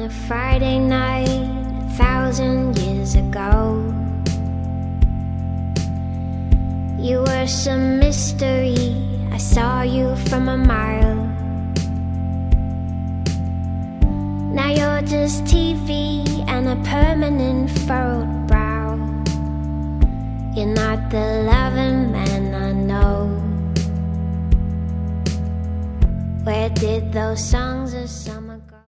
a Friday night 1,000 years ago. You were some mystery, I saw you from a mile. Now you're just TV and a permanent furrowed brow. You're not the loving man I know. Where did those songs of summer